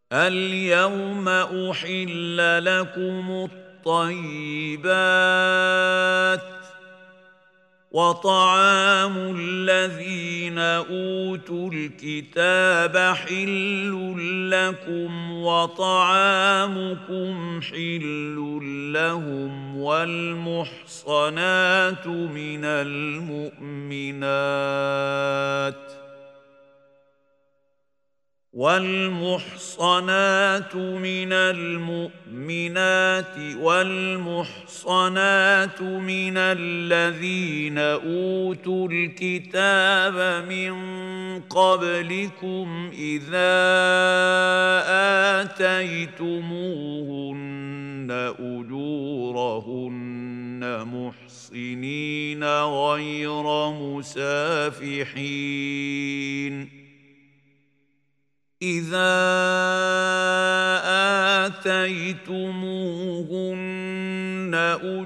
اليوم أحل لكم الطيبات وطعام الذين أوتوا الكتاب حل لكم وطعامكم حل لهم والمحصنات من المؤمنات والمحصنات من الذين أوتوا الكتاب من قبلكم إذا آتيتموهن أجورهن محصنين غير مسافحين إذا آتيتموهن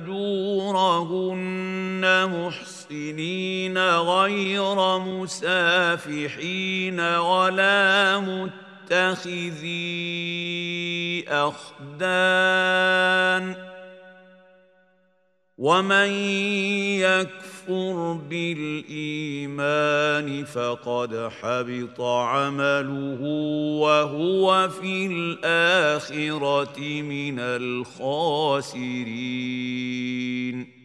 أجورهن محسنين غير مسافحين ولا متخذي أخدان ومن يكفر بالإيمان فقد حبط عمله وهو في الآخرة من الخاسرين.